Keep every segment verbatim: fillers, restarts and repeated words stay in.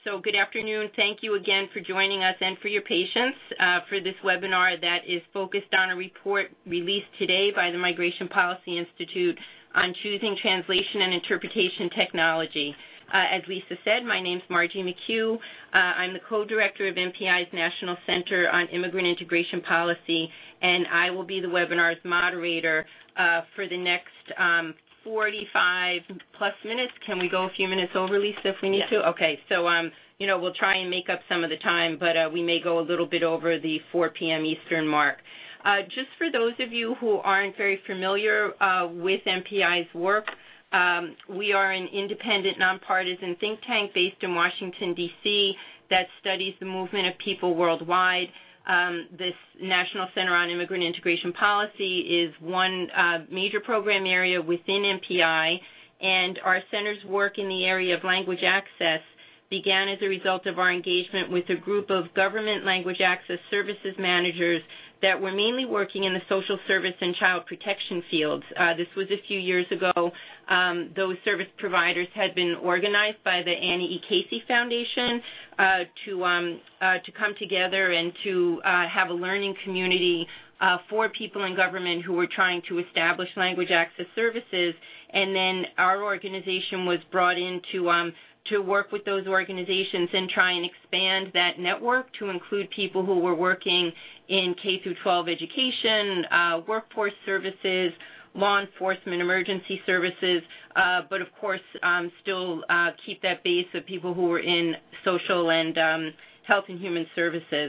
so good afternoon. Thank you again for joining us and for your patience uh, for this webinar that is focused on a report released today by the Migration Policy Institute on choosing translation and interpretation technology. Uh, as Lisa said, my name is Margie McHugh. Uh, I'm the co-director of M P I's National Center on Immigrant Integration Policy, and I will be the webinar's moderator uh, for the next um, forty-five plus minutes. Can we go a few minutes over, Lisa, if we need yes. to? Okay, so um, you know, we'll try and make up some of the time, but uh, we may go a little bit over the four p m Eastern mark. Uh, just for those of you who aren't very familiar uh, with M P I's work, um, we are an independent, nonpartisan think tank based in Washington, D C that studies the movement of people worldwide. Um, this National Center on Immigrant Integration Policy is one uh, major program area within M P I, and our center's work in the area of language access began as a result of our engagement with a group of government language access services managers that were mainly working in the social service and child protection fields. Uh, this was a few years ago. Um, those service providers had been organized by the Annie E. Casey Foundation uh, to um, uh, to come together and to uh, have a learning community uh, for people in government who were trying to establish language access services. And then our organization was brought in to um, to work with those organizations and try and expand that network to include people who were working in K through twelve education, uh, workforce services, law enforcement, emergency services, uh, but of course um, still uh, keep that base of people who were in social and um, health and human services.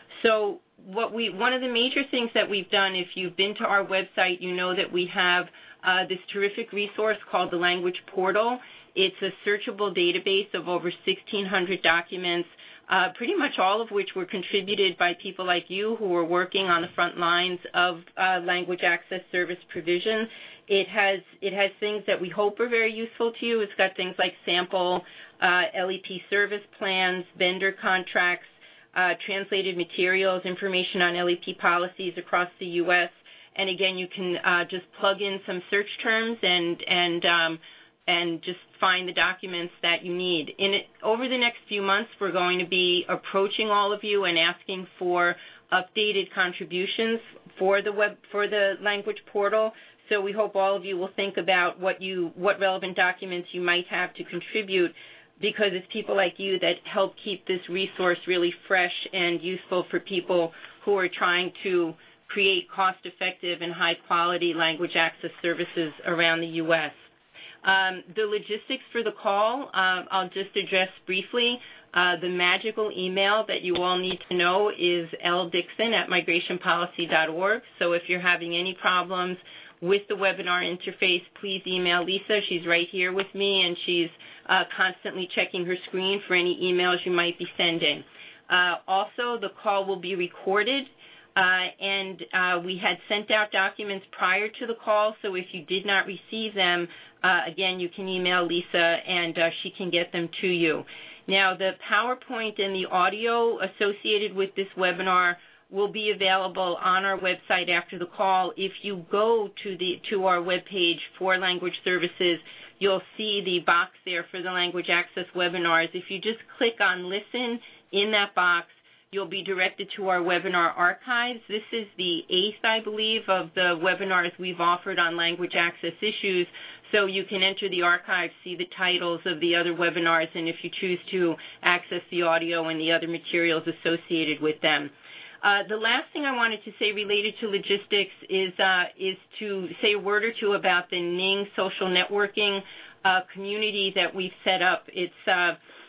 So what we, one of the major things that we've done, if you've been to our website, you know that we have uh, this terrific resource called the Language Portal. It's a searchable database of over sixteen hundred documents, uh, pretty much all of which were contributed by people like you who are working on the front lines of uh, language access service provision. It has it has things that we hope are very useful to you. It's got things like sample uh, L E P service plans, vendor contracts, uh, translated materials, information on L E P policies across the U S. And again, you can uh, just plug in some search terms and and um, and just find the documents that you need. In it, over the next few months, we're going to be approaching all of you and asking for updated contributions for the web for the language portal. So we hope all of you will think about what you what relevant documents you might have to contribute, because it's people like you that help keep this resource really fresh and useful for people who are trying to create cost-effective and high-quality language access services around the U S Um, the logistics for the call, uh, I'll just address briefly. Uh, the magical email that you all need to know is l dixon at migration policy dot org. So if you're having any problems with the webinar interface, please email Lisa. She's right here with me, and she's uh, constantly checking her screen for any emails you might be sending. Uh, also, the call will be recorded. Uh, and uh, we had sent out documents prior to the call, so if you did not receive them, uh, again, you can email Lisa and uh, she can get them to you. Now, the PowerPoint and the audio associated with this webinar will be available on our website after the call. If you go to the to our webpage for language services, you'll see the box there for the language access webinars. If you just click on listen in that box, you'll be directed to our webinar archives. This is the eighth, I believe, of the webinars we've offered on language access issues. So you can enter the archives, see the titles of the other webinars, and if you choose to access the audio and the other materials associated with them. Uh, the last thing I wanted to say related to logistics is, uh, is to say a word or two about the N I N G social networking uh, community that we've set up. It's uh,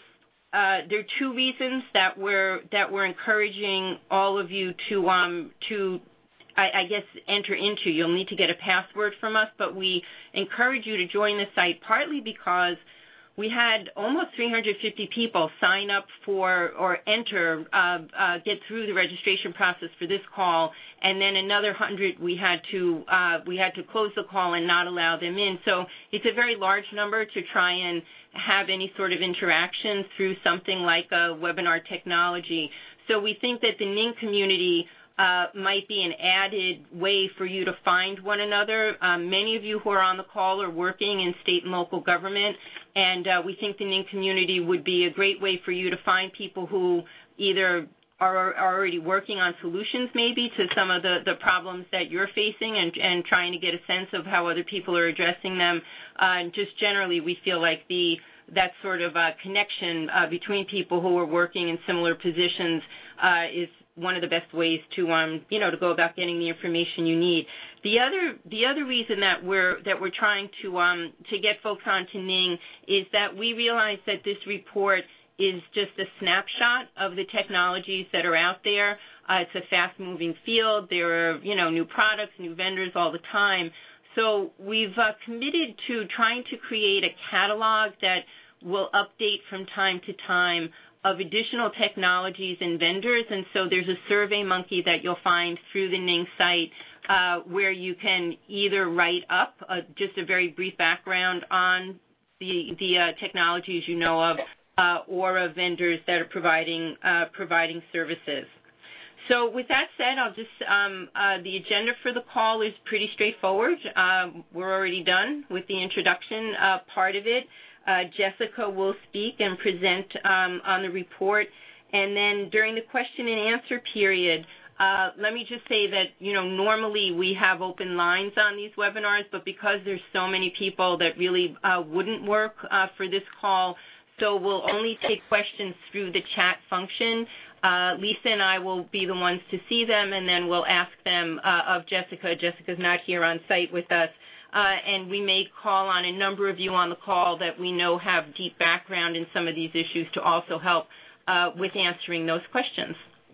Uh, there are two reasons that we're that we're encouraging all of you to um, to I, I guess enter into. You'll need to get a password from us, but we encourage you to join the site partly because we had almost three hundred fifty people sign up for or enter, uh, uh, get through the registration process for this call, and then another one hundred we had to uh, we had to close the call and not allow them in. So it's a very large number to try and have any sort of interaction through something like a webinar technology. So we think that the N I N G community uh, might be an added way for you to find one another. Um, many of you who are on the call are working in state and local government, and uh, we think the N I N community would be a great way for you to find people who either are, are already working on solutions maybe to some of the, the problems that you're facing and, and trying to get a sense of how other people are addressing them. Uh, and just generally, we feel like the that sort of uh, connection uh, between people who are working in similar positions uh, is one of the best ways to, um, you know, to go about getting the information you need. The other, the other reason that we're that we're trying to um, to get folks onto N I N is that we realize that this report is just a snapshot of the technologies that are out there. Uh, it's a fast-moving field. There are, you know, new products, new vendors all the time. So we've uh, committed to trying to create a catalog that will update from time to time of additional technologies and vendors. And so there's a Survey Monkey that you'll find through the N I N site uh, where you can either write up uh, just a very brief background on the, the uh, technologies you know of uh, or of vendors that are providing, uh, providing services. So with that said, I'll just, um, uh, the agenda for the call is pretty straightforward. Uh, we're already done with the introduction uh, part of it. Uh, Jessica will speak and present um, on the report. And then during the question and answer period, uh, let me just say that, you know, normally we have open lines on these webinars, but because there's so many people that really uh, wouldn't work uh, for this call, so we'll only take questions through the chat function. Uh, Lisa and I will be the ones to see them, and then we'll ask them uh, of Jessica. Jessica's not here on site with us. Uh, and we may call on a number of you on the call that we know have deep background in some of these issues to also help uh, with answering those questions.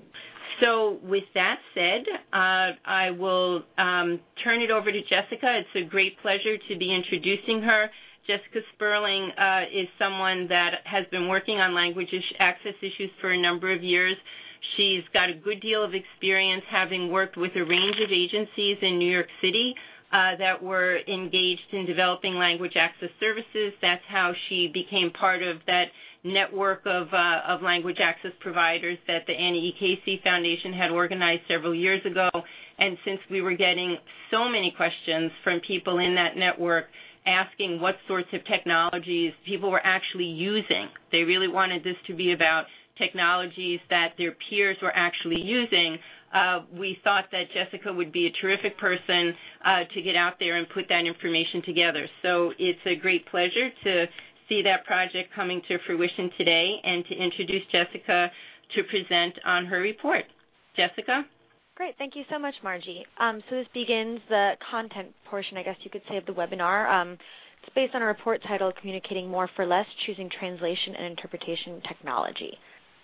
So with that said, uh, I will um, turn it over to Jessica. It's a great pleasure to be introducing her. Jessica Sperling uh, is someone that has been working on language access issues for a number of years. She's got a good deal of experience having worked with a range of agencies in New York City uh, that were engaged in developing language access services. That's how she became part of that network of, uh, of language access providers that the Annie E. Casey Foundation had organized several years ago. And since we were getting so many questions from people in that network asking what sorts of technologies people were actually using, they really wanted this to be about technologies that their peers were actually using. Uh, we thought that Jessica would be a terrific person uh, to get out there and put that information together. So it's a great pleasure to see that project coming to fruition today and to introduce Jessica to present on her report. Jessica? Great. Thank you so much, Margie. Um, so this begins the content portion, I guess you could say, of the webinar. Um, it's based on a report titled Communicating More for Less, Choosing Translation and Interpretation Technology.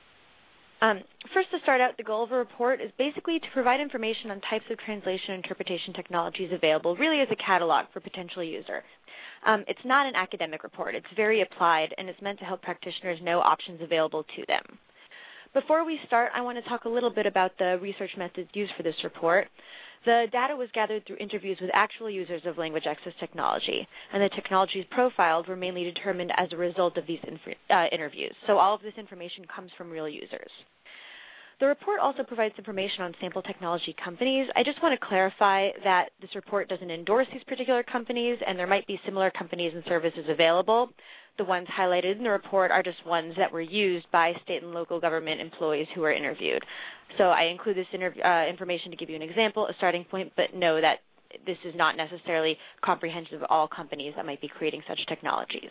Um, first, to start out, the goal of a report is basically to provide information on types of translation and interpretation technologies available, really as a catalog for potential user. Um, it's not an academic report. It's very applied, and it's meant to help practitioners know options available to them. Before we start, I want to talk a little bit about the research methods used for this report. The data was gathered through interviews with actual users of language access technology, and the technologies profiled were mainly determined as a result of these uh, interviews. So all of this information comes from real users. The report also provides information on sample technology companies. I just want to clarify that this report doesn't endorse these particular companies, and there might be similar companies and services available. The ones highlighted in the report are just ones that were used by state and local government employees who were interviewed. So I include this uh, information to give you an example, a starting point, but know that this is not necessarily comprehensive of all companies that might be creating such technologies.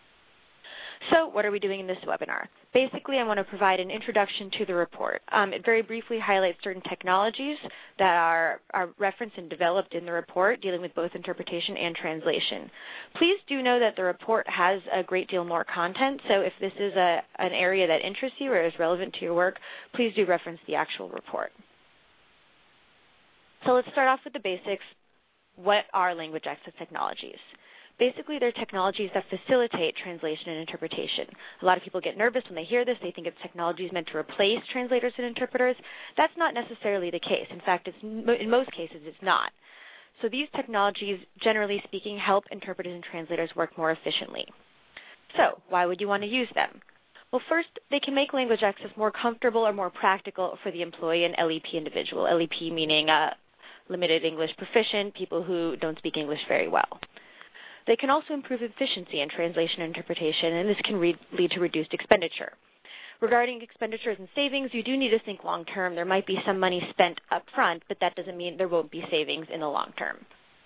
So what are we doing in this webinar? Basically, I want to provide an introduction to the report. Um, it very briefly highlights certain technologies that are, are referenced and developed in the report, dealing with both interpretation and translation. Please do know that the report has a great deal more content, so if this is a, an area that interests you or is relevant to your work, please do reference the actual report. So let's start off with the basics. What are language access technologies? Basically, they're technologies that facilitate translation and interpretation. A lot of people get nervous when they hear this. They think it's technologies meant to replace translators and interpreters. That's not necessarily the case. In fact, it's, in most cases, it's not. So these technologies, generally speaking, help interpreters and translators work more efficiently. So why would you want to use them? Well, first, they can make language access more comfortable or more practical for the employee and L E P individual, L E P meaning uh, limited English proficient, people who don't speak English very well. They can also improve efficiency in translation and interpretation, and this can re- lead to reduced expenditure. Regarding expenditures and savings, you do need to think long term. There might be some money spent up front, but that doesn't mean there won't be savings in the long term.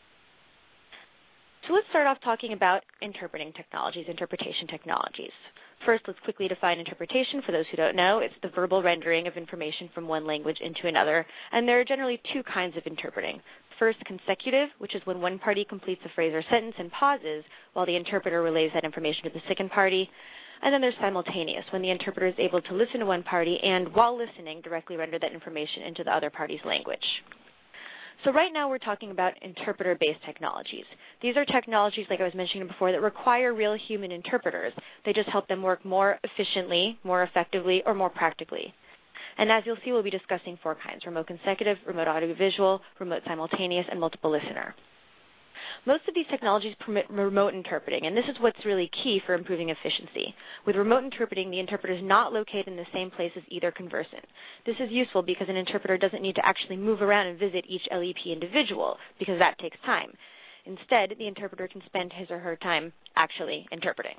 So let's start off talking about interpreting technologies, interpretation technologies. First, let's quickly define interpretation. For those who don't know, it's the verbal rendering of information from one language into another, and there are generally two kinds of interpreting. First, consecutive, which is when one party completes a phrase or sentence and pauses while the interpreter relays that information to the second party. And then there's simultaneous, when the interpreter is able to listen to one party and, while listening, directly render that information into the other party's language. So right now we're talking about interpreter-based technologies. These are technologies, like I was mentioning before, that require real human interpreters. They just help them work more efficiently, more effectively, or more practically. And as you'll see, we'll be discussing four kinds: remote consecutive, remote audiovisual, remote simultaneous, and multiple listener. Most of these technologies permit remote interpreting, and this is what's really key for improving efficiency. With remote interpreting, the interpreter is not located in the same place as either conversant. This is useful because an interpreter doesn't need to actually move around and visit each L E P individual, because that takes time. Instead, the interpreter can spend his or her time actually interpreting.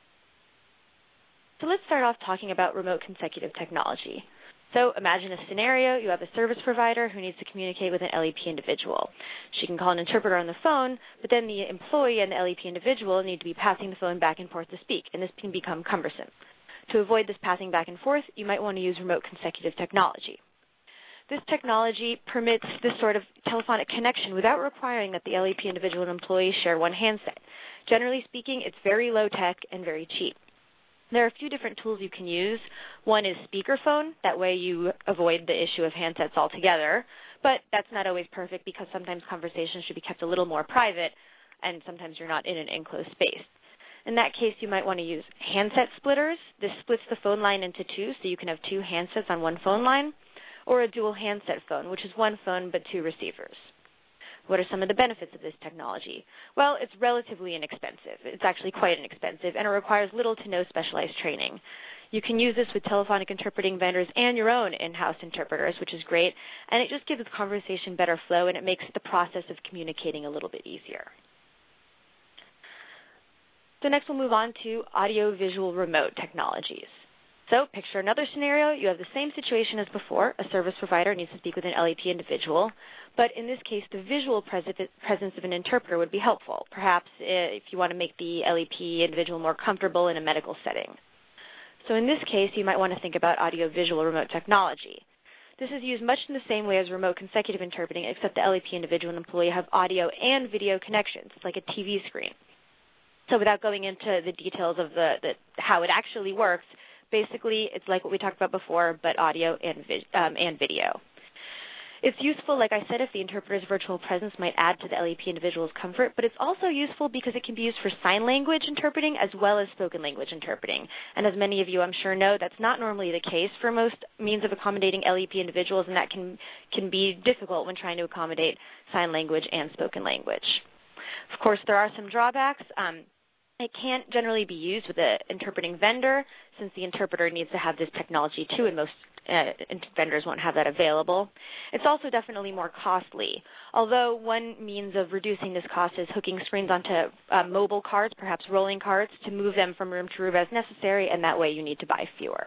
So let's start off talking about remote consecutive technology. So imagine a scenario. You have a service provider who needs to communicate with an L E P individual. She can call an interpreter on the phone, but then the employee and the L E P individual need to be passing the phone back and forth to speak, and this can become cumbersome. To avoid this passing back and forth, you might want to use remote consecutive technology. This technology permits this sort of telephonic connection without requiring that the L E P individual and employee share one handset. Generally speaking, it's very low-tech and very cheap. There are a few different tools you can use. One is speakerphone. That way you avoid the issue of handsets altogether. But that's not always perfect because sometimes conversations should be kept a little more private, and sometimes you're not in an enclosed space. In that case, you might want to use handset splitters. This splits the phone line into two, so you can have two handsets on one phone line, or a dual handset phone, which is one phone but two receivers. What are some of the benefits of this technology? Well, it's relatively inexpensive. It's actually quite inexpensive, and it requires little to no specialized training. You can use this with telephonic interpreting vendors and your own in-house interpreters, which is great, and it just gives the conversation better flow, and it makes the process of communicating a little bit easier. So next we'll move on to audio-visual remote technologies. So picture another scenario. You have the same situation as before. A service provider needs to speak with an L E P individual, but in this case, the visual presence of an interpreter would be helpful, perhaps if you want to make the L E P individual more comfortable in a medical setting. So in this case, you might want to think about audio-visual remote technology. This is used much in the same way as remote consecutive interpreting, except the L E P individual and employee have audio and video connections. It's like a T V screen. So without going into the details of the, the how it actually works, basically, it's like what we talked about before, but audio and, um, and video. It's useful, like I said, if the interpreter's virtual presence might add to the L E P individual's comfort, but it's also useful because it can be used for sign language interpreting as well as spoken language interpreting. And as many of you, I'm sure, know, that's not normally the case for most means of accommodating L E P individuals, and that can, can be difficult when trying to accommodate sign language and spoken language. Of course, there are some drawbacks. Um, It can't generally be used with an interpreting vendor since the interpreter needs to have this technology too, and most uh, vendors won't have that available. It's also definitely more costly, although one means of reducing this cost is hooking screens onto uh, mobile carts, perhaps rolling carts, to move them from room to room as necessary, and that way you need to buy fewer.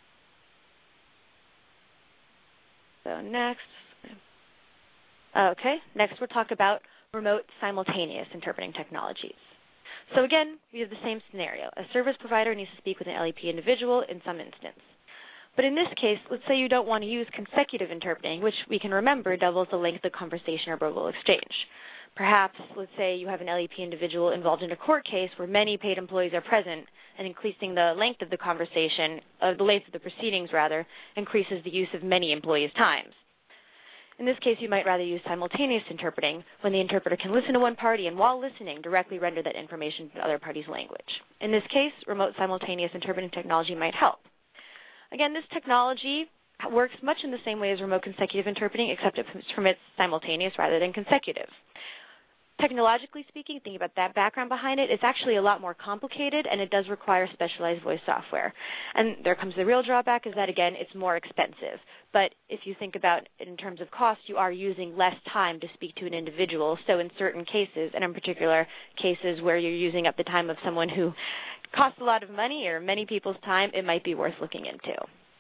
So next, okay, next we'll talk about remote simultaneous interpreting technologies. So again, we have the same scenario. A service provider needs to speak with an L E P individual in some instance. But in this case, let's say you don't want to use consecutive interpreting, which we can remember doubles the length of the conversation or verbal exchange. Perhaps, let's say you have an L E P individual involved in a court case where many paid employees are present, and increasing the length of the conversation, uh, the length of the proceedings rather, increases the use of many employees' times. In this case, you might rather use simultaneous interpreting, when the interpreter can listen to one party and, while listening, directly render that information to the other party's language. In this case, remote simultaneous interpreting technology might help. Again, this technology works much in the same way as remote consecutive interpreting, except it permits simultaneous rather than consecutive. Technologically speaking, thinking about that background behind it, it's actually a lot more complicated, and it does require specialized voice software. And there comes the real drawback is that, again, it's more expensive. But if you think about it in terms of cost, you are using less time to speak to an individual. So in certain cases, and in particular cases where you're using up the time of someone who costs a lot of money or many people's time, it might be worth looking into.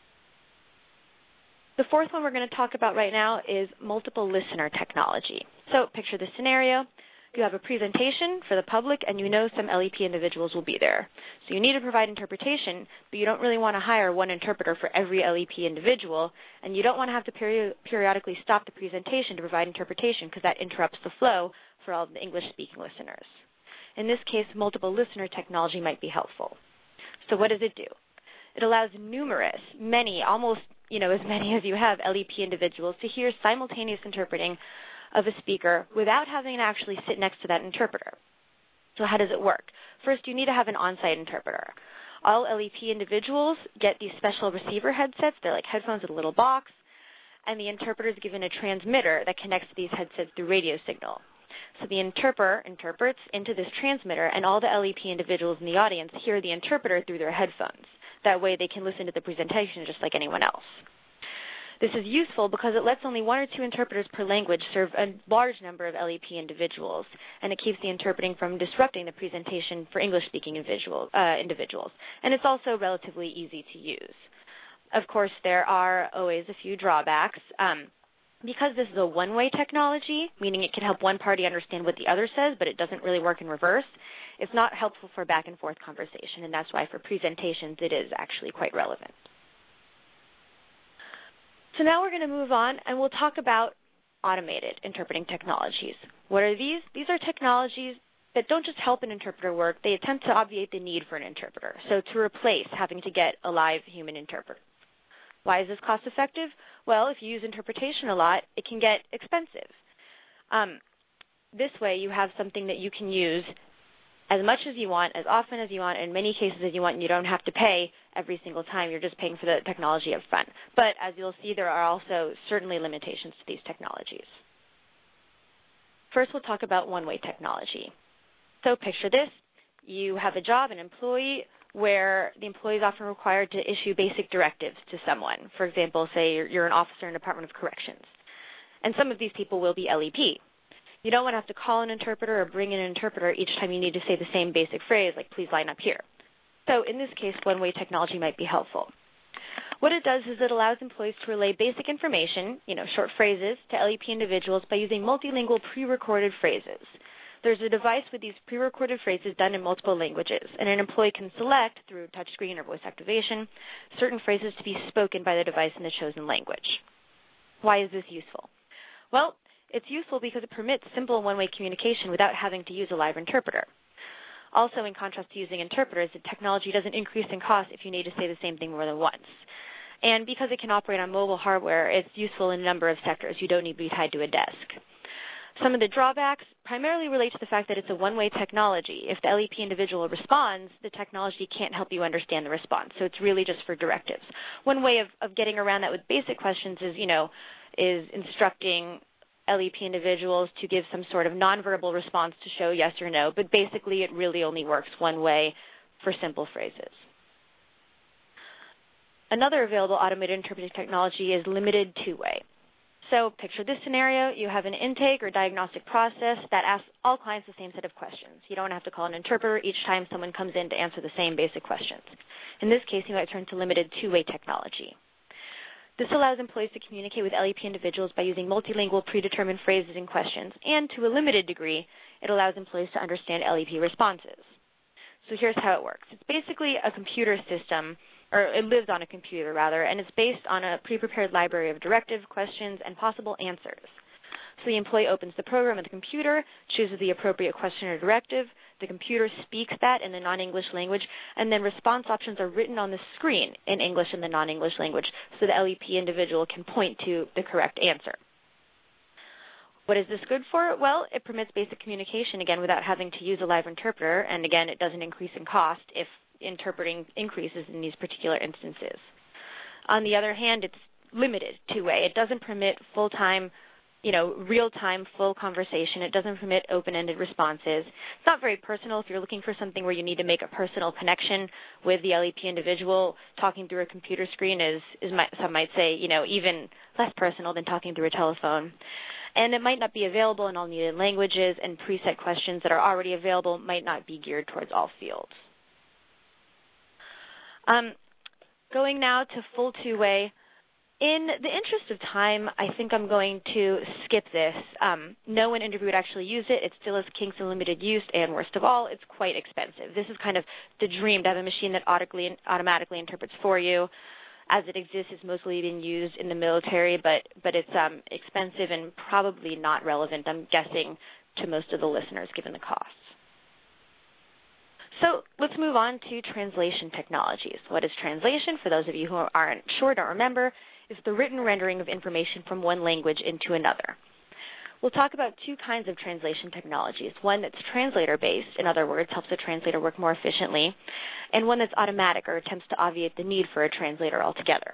The fourth one we're going to talk about right now is multiple listener technology. So picture this scenario. You have a presentation for the public, and you know some L E P individuals will be there. So you need to provide interpretation, but you don't really want to hire one interpreter for every L E P individual, and you don't want to have to peri- periodically stop the presentation to provide interpretation because that interrupts the flow for all the English-speaking listeners. In this case, multiple listener technology might be helpful. So what does it do? It allows numerous, many, almost you know, as many as you have L E P individuals to hear simultaneous interpreting of a speaker without having to actually sit next to that interpreter. So how does it work? First, you need to have an on-site interpreter. All L E P individuals get these special receiver headsets. They're like headphones with a little box, and the interpreter is given a transmitter that connects to these headsets through radio signal. So the interpreter interprets into this transmitter, and all the L E P individuals in the audience hear the interpreter through their headphones. That way they can listen to the presentation just like anyone else. This is useful because it lets only one or two interpreters per language serve a large number of L E P individuals, and it keeps the interpreting from disrupting the presentation for English-speaking individual, uh, individuals. And it's also relatively easy to use. Of course, there are always a few drawbacks. Um, because this is a one-way technology, meaning it can help one party understand what the other says, but it doesn't really work in reverse, it's not helpful for back-and-forth conversation, and that's why for presentations it is actually quite relevant. So now we're going to move on, and we'll talk about automated interpreting technologies. What are these? These are technologies that don't just help an interpreter work, they attempt to obviate the need for an interpreter, so to replace having to get a live human interpreter. Why is this cost effective? Well, if you use interpretation a lot, it can get expensive. Um, this way, you have something that you can use as much as you want, as often as you want, in many cases as you want, and you don't have to pay every single time. You're just paying for the technology up front. But as you'll see, there are also certainly limitations to these technologies. First, we'll talk about one-way technology. So picture this. You have a job, an employee, where the employee is often required to issue basic directives to someone. For example, say you're an officer in the Department of Corrections. And some of these people will be L E P. You don't want to have to call an interpreter or bring in an interpreter each time you need to say the same basic phrase, like please line up here. So in this case, one-way technology might be helpful. What it does is it allows employees to relay basic information, you know, short phrases, to L E P individuals by using multilingual pre-recorded phrases. There's a device with these pre-recorded phrases done in multiple languages, and an employee can select, through touchscreen or voice activation, certain phrases to be spoken by the device in the chosen language. Why is this useful? Well, it's useful because it permits simple one-way communication without having to use a live interpreter. Also, in contrast to using interpreters, the technology doesn't increase in cost if you need to say the same thing more than once. And because it can operate on mobile hardware, it's useful in a number of sectors. You don't need to be tied to a desk. Some of the drawbacks primarily relate to the fact that it's a one-way technology. If the L E P individual responds, the technology can't help you understand the response, so it's really just for directives. One way of, of getting around that with basic questions is, you know, is instructing L E P individuals to give some sort of nonverbal response to show yes or no, but basically it really only works one way for simple phrases. Another available automated interpreting technology is limited two-way. So picture this scenario. You have an intake or diagnostic process that asks all clients the same set of questions. You don't have to call an interpreter each time someone comes in to answer the same basic questions. In this case, you might turn to limited two-way technology. This allows employees to communicate with L E P individuals by using multilingual predetermined phrases and questions, and to a limited degree, it allows employees to understand L E P responses. So here's how it works. It's basically a computer system, or it lives on a computer, rather, and it's based on a pre-prepared library of directive, questions, and possible answers. So the employee opens the program on the computer, chooses the appropriate question or directive, the computer speaks that in the non-English language, and then response options are written on the screen in English and the non-English language, so the L E P individual can point to the correct answer. What is this good for? Well, it permits basic communication, again, without having to use a live interpreter, and again, it doesn't increase in cost if interpreting increases in these particular instances. On the other hand, it's limited two-way. It doesn't permit full-time you know, real-time, full conversation. It doesn't permit open-ended responses. It's not very personal. If you're looking for something where you need to make a personal connection with the L E P individual, talking through a computer screen is, is some might say, you know, even less personal than talking through a telephone. And it might not be available in all needed languages, and preset questions that are already available might not be geared towards all fields. Um, going now to full two-way. In the interest of time, I think I'm going to skip this. Um, no one interviewed actually used it. It still has kinks in limited use, and worst of all, it's quite expensive. This is kind of the dream, to have a machine that automatically, automatically interprets for you. As it exists, it's mostly being used in the military, but, but it's um, expensive and probably not relevant, I'm guessing, to most of the listeners, given the costs. So let's move on to translation technologies. What is translation? For those of you who aren't sure, don't remember, is the written rendering of information from one language into another. We'll talk about two kinds of translation technologies, one that's translator-based, in other words, helps the translator work more efficiently, and one that's automatic or attempts to obviate the need for a translator altogether.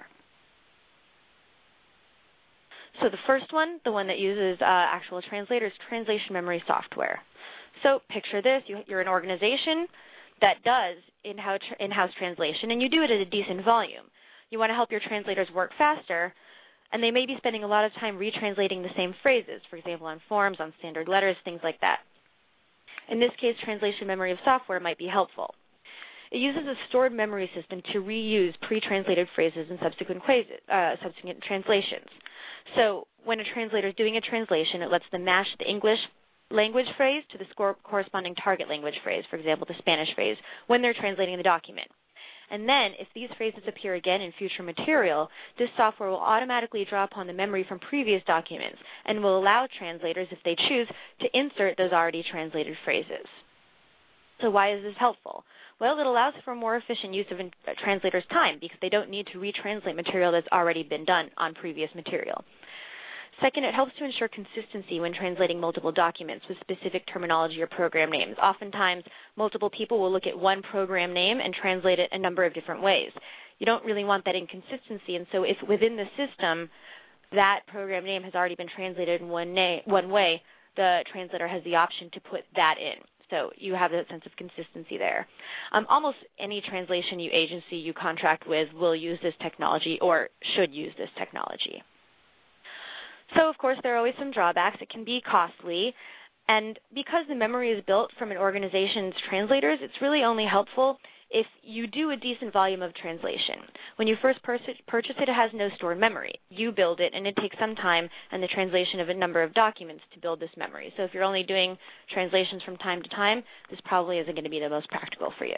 So the first one, the one that uses uh, actual translators, translation memory software. So picture this, you, you're an organization that does in-house, in-house translation, and you do it at a decent volume. You want to help your translators work faster, and they may be spending a lot of time retranslating the same phrases, for example, on forms, on standard letters, things like that. In this case, translation memory of software might be helpful. It uses a stored memory system to reuse pre-translated phrases in subsequent, phrases, uh, subsequent translations. So when a translator is doing a translation, it lets them match the English language phrase to the corresponding target language phrase, for example, the Spanish phrase, when they're translating the document. And then, if these phrases appear again in future material, this software will automatically draw upon the memory from previous documents and will allow translators, if they choose, to insert those already translated phrases. So why is this helpful? Well, it allows for more efficient use of a translator's time because they don't need to retranslate material that's already been done on previous material. Second, it helps to ensure consistency when translating multiple documents with specific terminology or program names. Oftentimes, multiple people will look at one program name and translate it a number of different ways. You don't really want that inconsistency, and so if within the system that program name has already been translated in one, na- one way, the translator has the option to put that in. So you have that sense of consistency there. Um, almost any translation you agency you contract with will use this technology or should use this technology. So, of course, there are always some drawbacks. It can be costly. And because the memory is built from an organization's translators, it's really only helpful if you do a decent volume of translation. When you first purchase it, it has no stored memory. You build it, and it takes some time and the translation of a number of documents to build this memory. So if you're only doing translations from time to time, this probably isn't going to be the most practical for you.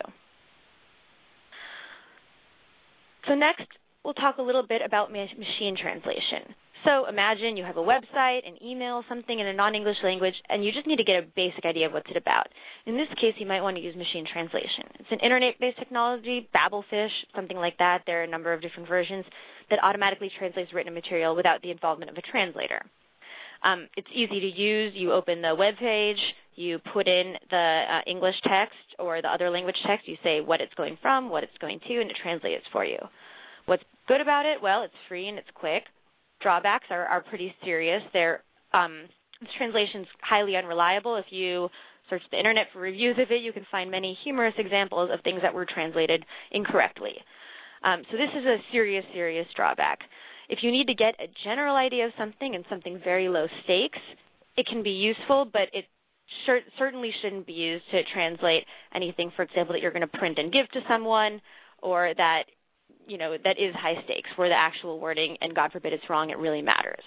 So next, we'll talk a little bit about machine translation. So imagine you have a website, an email, something in a non-English language, and you just need to get a basic idea of what's it about. In this case, you might want to use machine translation. It's an internet-based technology, Babelfish, something like that. There are a number of different versions that automatically translates written material without the involvement of a translator. Um, it's easy to use. You open the web page, you put in the uh, English text or the other language text. You say what it's going from, what it's going to, and it translates for you. What's good about it? Well, it's free and it's quick. Drawbacks are, are pretty serious. They're, um, this translation's highly unreliable. If you search the internet for reviews of it, you can find many humorous examples of things that were translated incorrectly. Um, so this is a serious, serious drawback. If you need to get a general idea of something and something very low stakes, it can be useful, but it cer- certainly shouldn't be used to translate anything, for example, that you're going to print and give to someone, or that you know, that is high stakes, where the actual wording, and God forbid it's wrong, it really matters.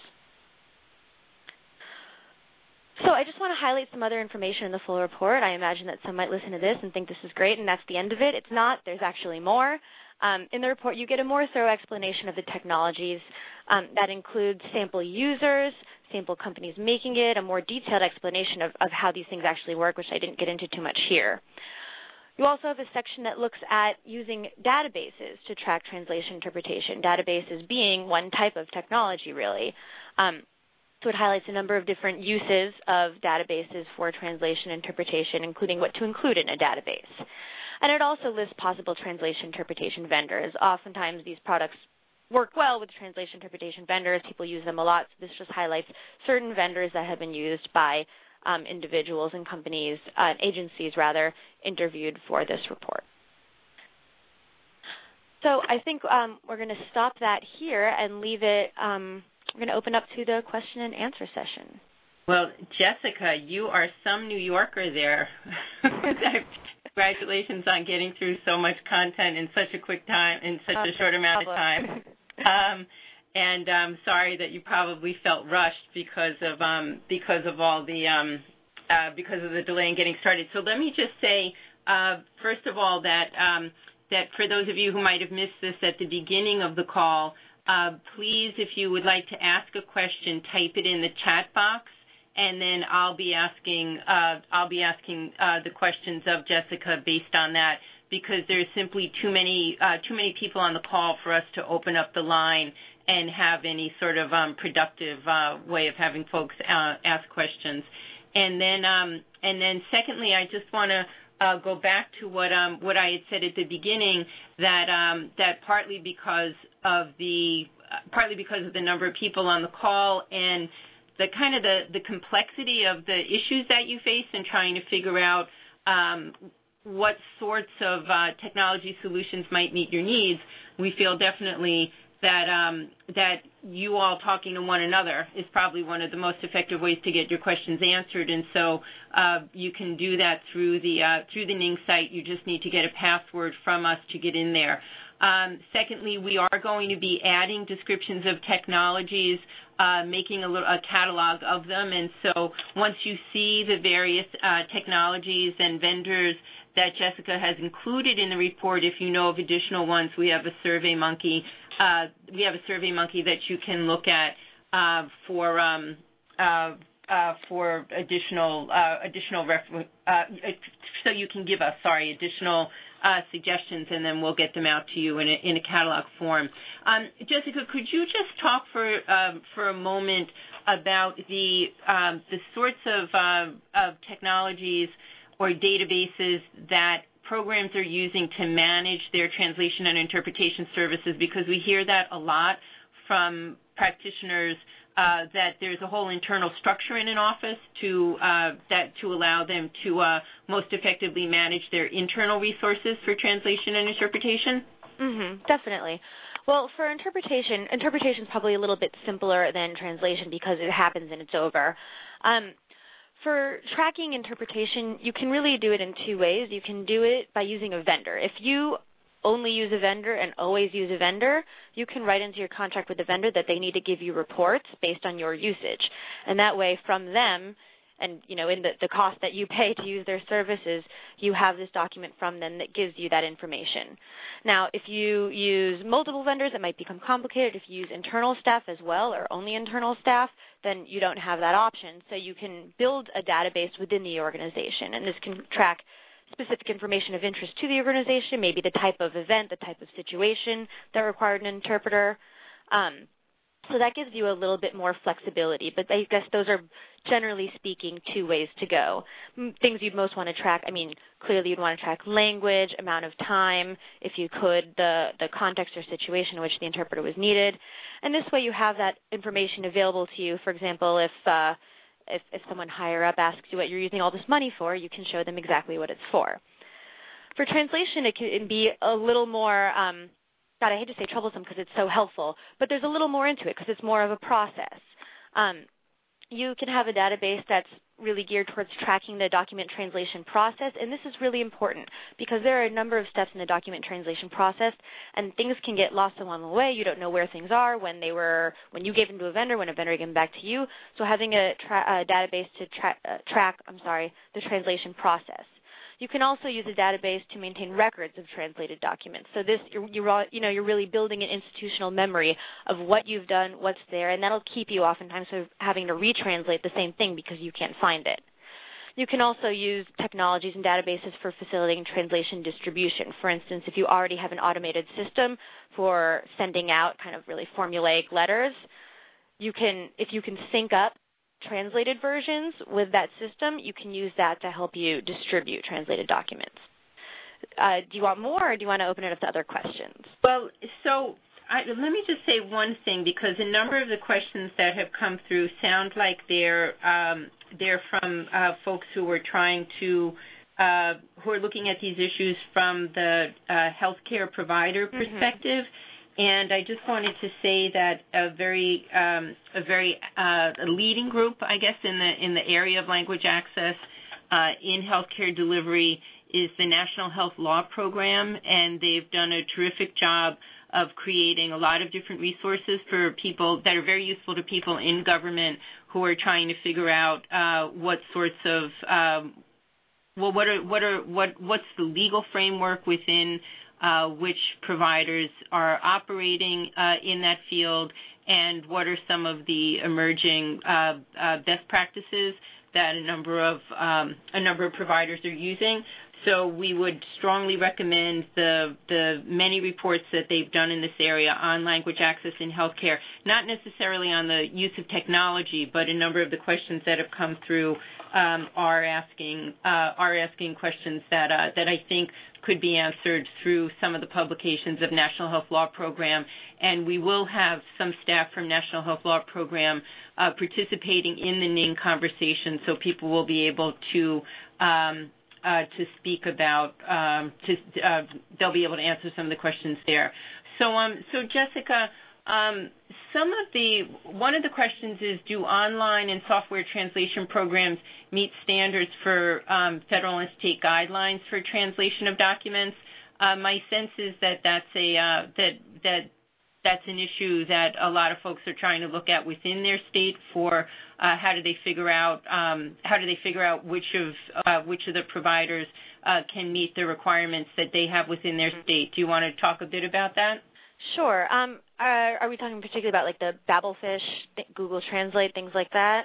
So I just want to highlight some other information in the full report. I imagine that some might listen to this and think this is great, and that's the end of it. It's not. There's actually more. Um, in the report, you get a more thorough explanation of the technologies. Um, that includes sample users, sample companies making it, a more detailed explanation of, of how these things actually work, which I didn't get into too much here. You also have a section that looks at using databases to track translation interpretation, databases being one type of technology, really. Um, so it highlights a number of different uses of databases for translation interpretation, including what to include in a database. And it also lists possible translation interpretation vendors. Oftentimes these products work well with translation interpretation vendors. People use them a lot. So this just highlights certain vendors that have been used by um, individuals and companies, uh, agencies rather, interviewed for this report. So I think um, we're going to stop that here and leave it, um, we're going to open up to the question and answer session. Well, Jessica, you are some New Yorker there. Congratulations on getting through so much content in such a quick time, in such a short amount of time. Um, and I'm sorry that you probably felt rushed because of um, because of all the um, uh, because of the delay in getting started. So let me just say, uh, first of all, that um, that for those of you who might have missed this at the beginning of the call, uh, please, if you would like to ask a question, type it in the chat box, and then I'll be asking uh, I'll be asking uh, the questions of Jessica based on that, because there's simply too many uh, too many people on the call for us to open up the line and have any sort of um, productive uh, way of having folks uh, ask questions. And then um, and then secondly, I just want to Uh, go back to what um, what I had said at the beginning, that um, that partly because of the uh, partly because of the number of people on the call and the kind of the, the complexity of the issues that you face in trying to figure out um, what sorts of uh, technology solutions might meet your needs, we feel definitely that um, that you all talking to one another is probably one of the most effective ways to get your questions answered. And so uh, you can do that through the uh, through the Ning site. You just need to get a password from us to get in there. Um, secondly, we are going to be adding descriptions of technologies, uh, making a, little, a catalog of them. And so once you see the various uh, technologies and vendors that Jessica has included in the report, if you know of additional ones, we have a SurveyMonkey. Uh, we have a SurveyMonkey that you can look at uh, for um, uh, uh, for additional uh, additional refer- uh, so you can give us sorry additional uh, suggestions, and then we'll get them out to you in a, in a catalog form. Um, Jessica, could you just talk for um, for a moment about the um, the sorts of uh, of technologies or databases that programs are using to manage their translation and interpretation services, because we hear that a lot from practitioners, uh, that there's a whole internal structure in an office to uh, that to allow them to uh, most effectively manage their internal resources for translation and interpretation. Mm-hmm, definitely. Well, for interpretation, interpretation is probably a little bit simpler than translation because it happens and it's over. Um, For tracking interpretation, you can really do it in two ways. You can do it by using a vendor. If you only use a vendor and always use a vendor, you can write into your contract with the vendor that they need to give you reports based on your usage. And that way, from them, and you know, in the, the cost that you pay to use their services, you have this document from them that gives you that information. Now, if you use multiple vendors, it might become complicated. If you use internal staff as well, or only internal staff, then you don't have that option. So you can build a database within the organization, and this can track specific information of interest to the organization, maybe the type of event, the type of situation that required an interpreter. Um, so that gives you a little bit more flexibility, but I guess those are, generally speaking, two ways to go. Things you'd most want to track, I mean, clearly you'd want to track language, amount of time, if you could, the, the context or situation in which the interpreter was needed. And this way you have that information available to you. For example, if, uh, if, if someone higher up asks you what you're using all this money for, you can show them exactly what it's for. For translation, it can be a little more, um, God, I hate to say troublesome because it's so helpful, but there's a little more into it because it's more of a process. Um, you can have a database that's really geared towards tracking the document translation process, and this is really important because there are a number of steps in the document translation process, and things can get lost along the way. You don't know where things are when they were when you gave them to a vendor, when a vendor gave them back to you. So having a, tra a database to tra uh, track, I'm sorry, the translation process. You can also use a database to maintain records of translated documents. So this, you're, you're, you know, you're really building an institutional memory of what you've done, what's there, and that'll keep you oftentimes from having to retranslate the same thing because you can't find it. You can also use technologies and databases for facilitating translation distribution. For instance, if you already have an automated system for sending out kind of really formulaic letters, you can, if you can sync up translated versions with that system, you can use that to help you distribute translated documents. Uh, do you want more, or do you want to open it up to other questions? Well, so I, let me just say one thing, because a number of the questions that have come through sound like they're um, they're from uh, folks who are trying to uh, who are looking at these issues from the uh, healthcare provider mm-hmm. perspective. And I just wanted to say that a very um, a very uh, a leading group, I guess, in the in the area of language access uh, in healthcare delivery is the National Health Law Program, and they've done a terrific job of creating a lot of different resources for people that are very useful to people in government who are trying to figure out uh, what sorts of um, well, what are what are what what's the legal framework within uh, which providers are operating uh, in that field, and what are some of the emerging uh, uh, best practices that a number of um, a number of providers are using. So we would strongly recommend the the many reports that they've done in this area on language access in healthcare, not necessarily on the use of technology, but a number of the questions that have come through um, are asking uh, are asking questions that uh, that I think could be answered through some of the publications of National Health Law Program. And we will have some staff from National Health Law Program uh, participating in the N I N G conversation, so people will be able to um, Uh, to speak about, um, to, uh, they'll be able to answer some of the questions there. So, um, so Jessica, um, some of the, one of the questions is, do online and software translation programs meet standards for um, federal and state guidelines for translation of documents? Uh, my sense is that that's a, uh, that, that that's an issue that a lot of folks are trying to look at within their state for uh, how do they figure out um, how do they figure out which of uh, which of the providers uh, can meet the requirements that they have within their state. Do you want to talk a bit about that? Sure. Um, are, are we talking particularly about like the Babelfish, Google Translate, things like that?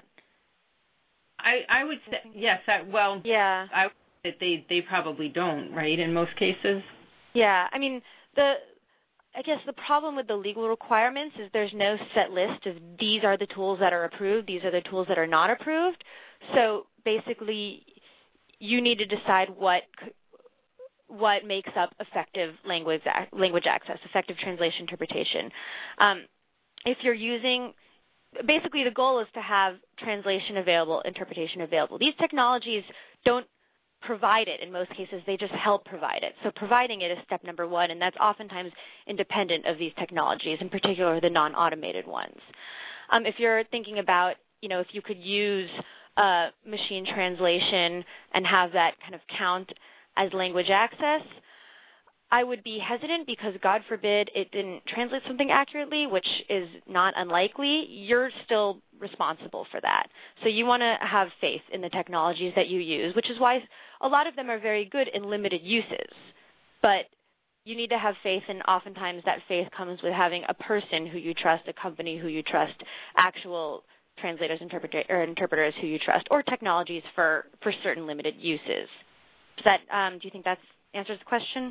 I, I would say yes. I, well, yeah. I would say that they they probably don't, right? In most cases. Yeah. I mean the. I guess the problem with the legal requirements is there's no set list of these are the tools that are approved, these are the tools that are not approved. So basically, you need to decide what what makes up effective language language access, effective translation interpretation. Um, if you're using, basically the goal is to have translation available, interpretation available. These technologies don't provide it in most cases, they just help provide it. So providing it is step number one, and that's oftentimes independent of these technologies, in particular the non-automated ones. Um, if you're thinking about, you know, if you could use uh, machine translation and have that kind of count as language access, I would be hesitant because, God forbid, it didn't translate something accurately, which is not unlikely. You're still responsible for that. So you want to have faith in the technologies that you use, which is why a lot of them are very good in limited uses. But you need to have faith, and oftentimes that faith comes with having a person who you trust, a company who you trust, actual translators interpreter, or interpreters who you trust, or technologies for, for certain limited uses. Does that, um, do you think that answers the question?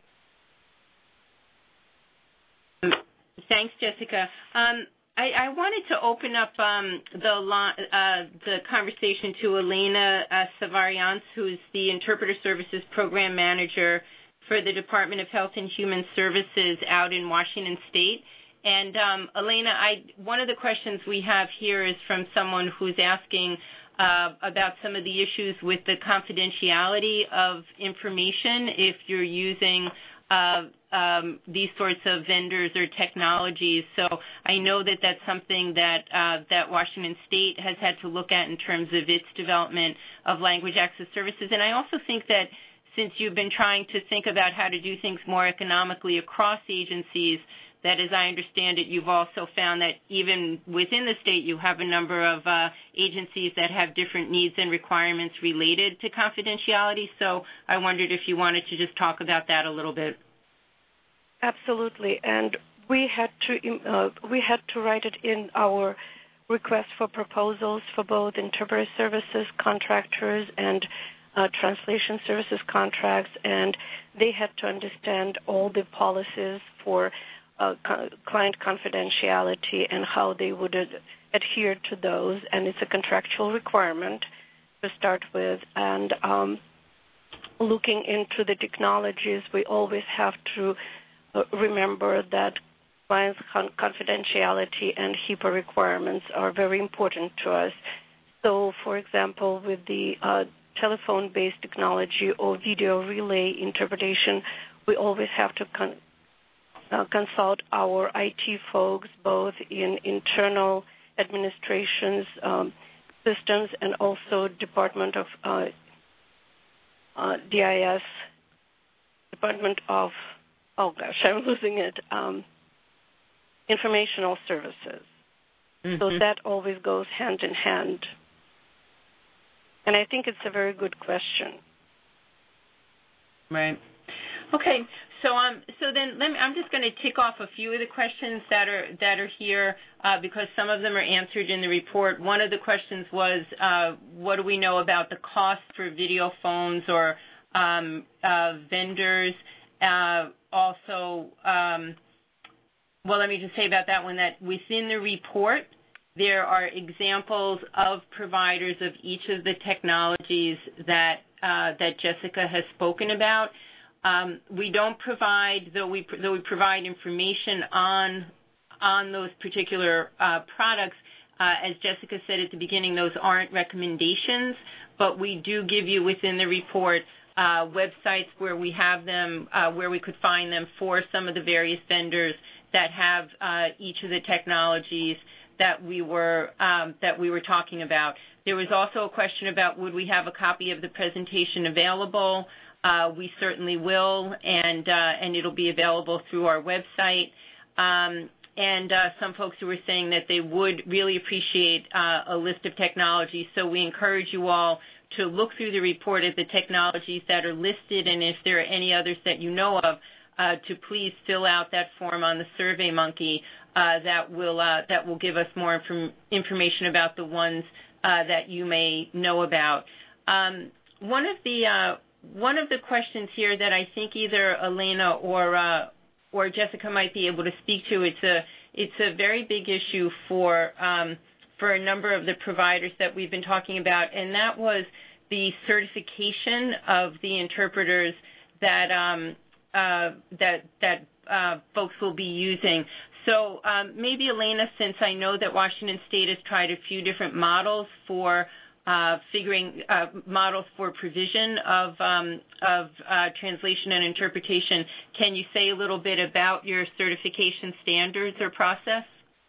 Thanks, Jessica. Um, I, I wanted to open up um, the uh, the conversation to Elena uh, Savarians, who's the Interpreter Services Program Manager for the Department of Health and Human Services out in Washington State. And um, Elena, I, one of the questions we have here is from someone who's asking uh, about some of the issues with the confidentiality of information if you're using uh, Um, these sorts of vendors or technologies. So I know that that's something that uh, that Washington State has had to look at in terms of its development of language access services. And I also think that since you've been trying to think about how to do things more economically across agencies, that as I understand it, you've also found that even within the state, you have a number of uh, agencies that have different needs and requirements related to confidentiality. So I wondered if you wanted to just talk about that a little bit. Absolutely, and we had to uh, we had to write it in our request for proposals for both interpreter services contractors and uh, translation services contracts, and they had to understand all the policies for uh, co- client confidentiality and how they would ad- adhere to those, and it's a contractual requirement to start with. And um, looking into the technologies, we always have to remember that compliance, confidentiality, and HIPAA requirements are very important to us. So, for example, with the uh, telephone-based technology or video relay interpretation, we always have to con- uh, consult our I T folks, both in internal administrations, um, systems, and also Department of uh, uh, D I S, Department of, oh gosh, I'm losing it, um, informational services. Mm-hmm. So that always goes hand in hand. And I think it's a very good question. Right. Okay. So um, so then let me, I'm just going to tick off a few of the questions that are that are here uh, because some of them are answered in the report. One of the questions was, uh, what do we know about the cost for video phones or um, uh, vendors? Uh, also, um, well, let me just say about that one that within the report, there are examples of providers of each of the technologies that uh, that Jessica has spoken about. Um, we don't provide, though we though we provide information on on those particular uh, products. Uh, as Jessica said at the beginning, those aren't recommendations, but we do give you within the report uh, websites where we have them, uh, where we could find them for some of the various vendors that have uh, each of the technologies that we were um, that we were talking about. There was also a question about would we have a copy of the presentation available. Uh, we certainly will, and uh, and it'll be available through our website. Um, and uh, some folks who were saying that they would really appreciate uh, a list of technologies. So we encourage you all to look through the report at the technologies that are listed, and if there are any others that you know of, uh, to please fill out that form on the SurveyMonkey. Uh, that will uh, that will give us more inform- information about the ones uh, that you may know about. Um, one of the uh, one of the questions here that I think either Elena or uh, or Jessica might be able to speak to. It's a it's a very big issue for um, for a number of the providers that we've been talking about, and that was the certification of the interpreters that um, uh, that that uh, folks will be using. So um, maybe, Elena, since I know that Washington State has tried a few different models for uh, figuring uh, models for provision of um, of uh, translation and interpretation, can you say a little bit about your certification standards or process?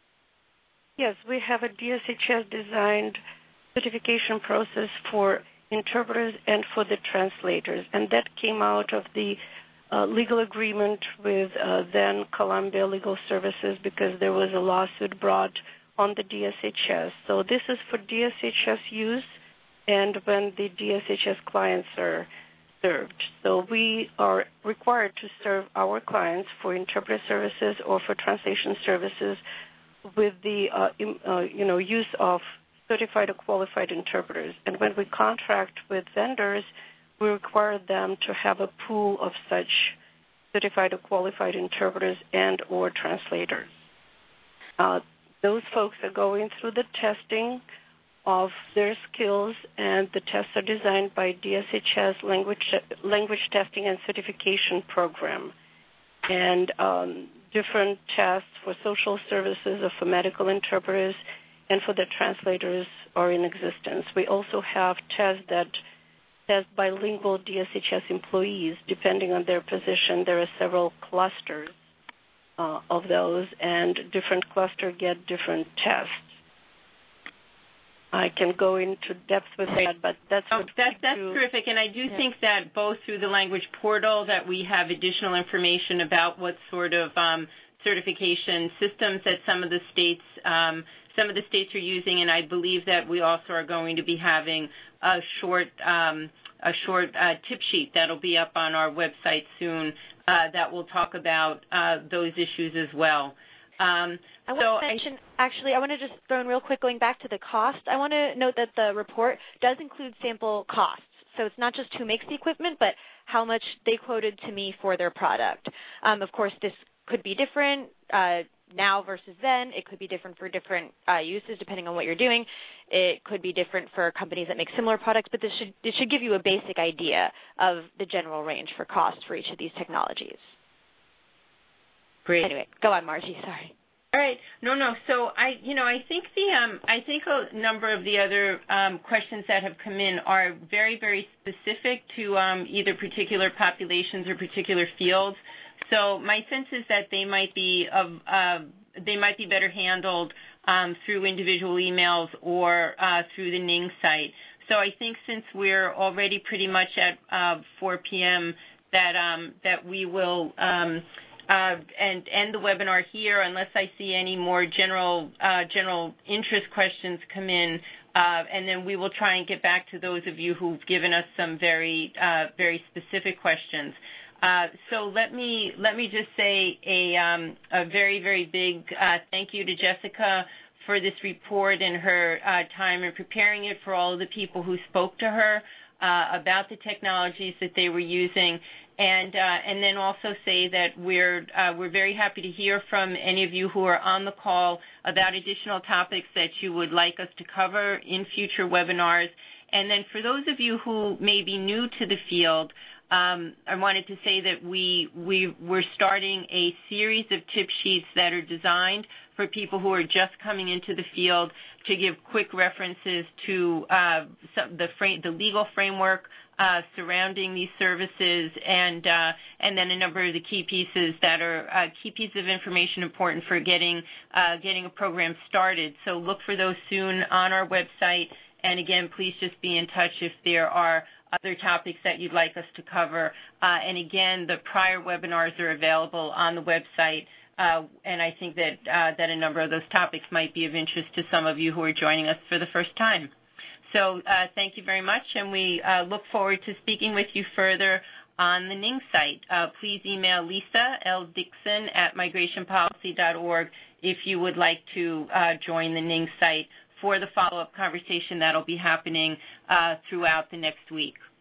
Yes, we have a D S H S-designed certification process for interpreters and for the translators, and that came out of the Uh, legal agreement with uh, then Columbia Legal Services because there was a lawsuit brought on the D S H S. So this is for D S H S use and when the D S H S clients are served. So we are required to serve our clients for interpreter services or for translation services with the uh, im, uh, you know use of certified or qualified interpreters. And when we contract with vendors, we require them to have a pool of such certified or qualified interpreters and or translators. Uh, those folks are going through the testing of their skills, and the tests are designed by D S H S Language, Language Testing and Certification Program. And um, different tests for social services or for medical interpreters and for the translators are in existence. We also have tests that test bilingual D S H S employees. Depending on their position, there are several clusters uh, of those, and different clusters get different tests. I can go into depth with that, but that's oh, what that's, that's do. terrific. And I do yeah. think that both through the language portal that we have additional information about what sort of um, certification systems that some of the states um, some of the states are using, and I believe that we also are going to be having a short um, a short uh, tip sheet that'll be up on our website soon uh, that will talk about uh, those issues as well. Um, I want so to mention, I, actually, I want to just throw in real quick, going back to the cost. I want to note that the report does include sample costs. So it's not just who makes the equipment, but how much they quoted to me for their product. Um, of course, this could be different uh, now versus then. It could be different for different uh, uses depending on what you're doing. It could be different for companies that make similar products, but this should, this should give you a basic idea of the general range for cost for each of these technologies. Great. Anyway, go on, Margie. Sorry. All right. No, no. So I, you know, I think the, um, I think a number of the other um, questions that have come in are very, very specific to um, either particular populations or particular fields. So my sense is that they might be of, uh, they might be better handled um, through individual emails or uh, through the N I N G site. So I think since we're already pretty much at uh, four p.m. that um, that we will. Um, Uh, and end the webinar here unless I see any more general uh, general interest questions come in, uh, and then we will try and get back to those of you who've given us some very uh, very specific questions. Uh, so let me let me just say a, um, a very very big uh, thank you to Jessica for this report and her uh, time in preparing it, for all of the people who spoke to her uh, about the technologies that they were using. And uh, and then also say that we're uh, we're very happy to hear from any of you who are on the call about additional topics that you would like us to cover in future webinars. And then for those of you who may be new to the field, um, I wanted to say that we we we're starting a series of tip sheets that are designed for people who are just coming into the field to give quick references to uh, some, the frame, the legal framework Uh, surrounding these services, and uh, and then a number of the key pieces that are uh, key pieces of information important for getting uh, getting a program started. So look for those soon on our website. And again, please just be in touch if there are other topics that you'd like us to cover. Uh, and again, the prior webinars are available on the website. Uh, and I think that uh, that a number of those topics might be of interest to some of you who are joining us for the first time. So uh, thank you very much, and we uh, look forward to speaking with you further on the N I N G site. Uh, please email Lisa L. Dixon at migration policy dot org if you would like to uh, join the N I N G site for the follow-up conversation that will be happening uh, throughout the next week.